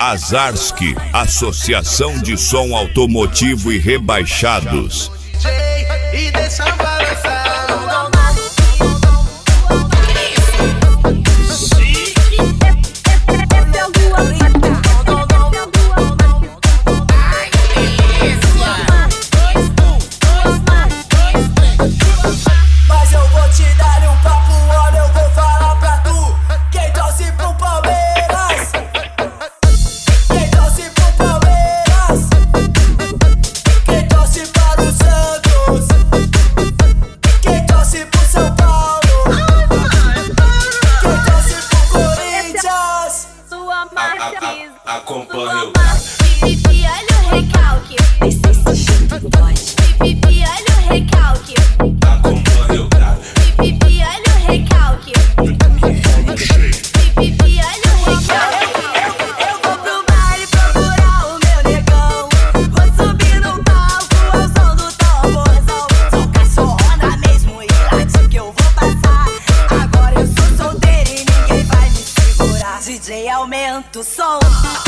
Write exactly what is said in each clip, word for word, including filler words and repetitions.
Azarski, Associação de Som Automotivo e Rebaixados. E deixa balançar. Mas eu vou te dar um papo, olha, eu vou falar pra tu. Quem torce pro Palmeiras? Quem torce pro Palmeiras? Quem torce para o Santos? Quem torce pro São Paulo? Quem torce pro Corinthians? Sua marcha Acompanha o pipi, olha o recalque. Nem sei se chuta pode. Pipi, olha o recalque. Acompanha o cara. Pipi, olha o recalque. Pipi, olha o recalque. Eu vou pro baile procurar o meu negão. Vou subir no palco ao som do tamborzão. Sou cachorrona mesmo e late que eu vou passar. Agora eu sou solteira e ninguém vai me segurar. D J, aumenta o som.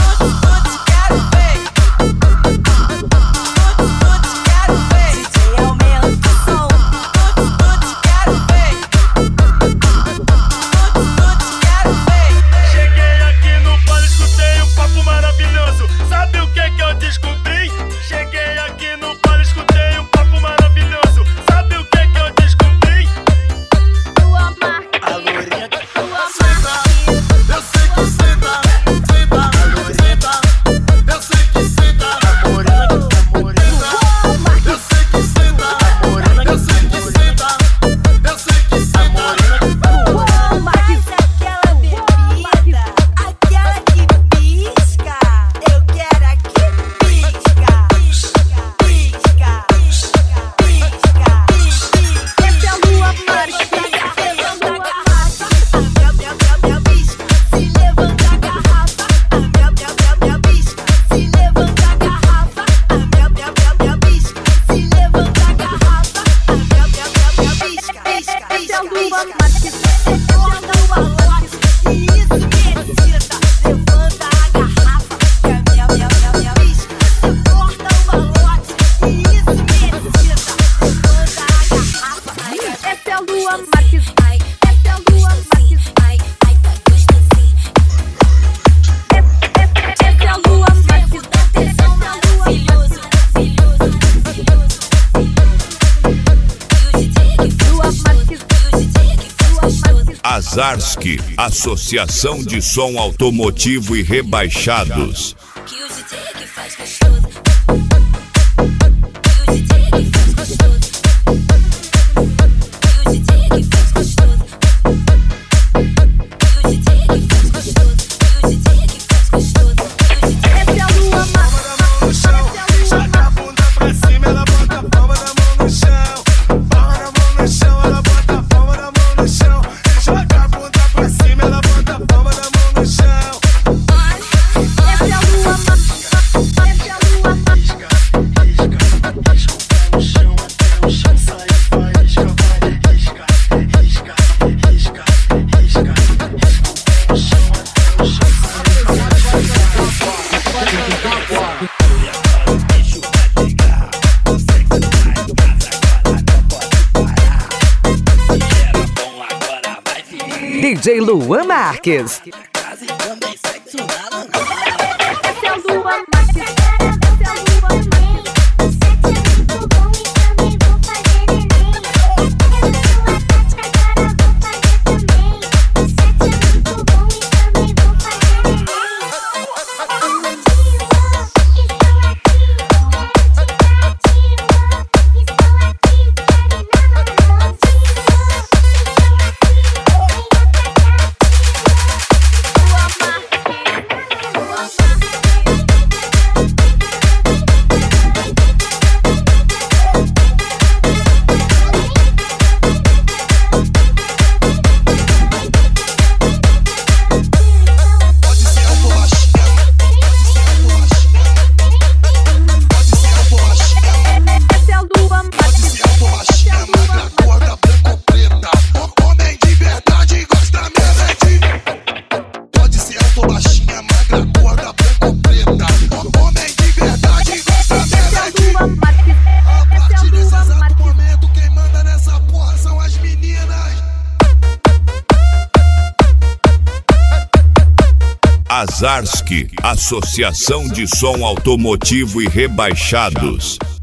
Azarski, Associação de Som Automotivo e Rebaixados. Que o D J que faz gostoso. Que o D J que faz gostoso. Que o D J que faz gostoso. Que o D J que faz gostoso. Que o D J que faz gostoso. Essa é a lua mágica. Joga a bunda pra cima, ela bota a palma da mão no chão. Palma da mão no chão, ela bota a palma da mão no chão. Joga a bunda pra cima, ela bota a palma da mão no chão. Essa é a lua mágica. Essa é a lua mágica. Risca, risca, o chão até o chão sai. Vai, risca, vai, risca, risca, risca, risca, risca, o chão até o chão D J Luan Marques. Essa é a lua mágica. Essa é a lua mágica. Azarski, Associação de Som Automotivo e Rebaixados.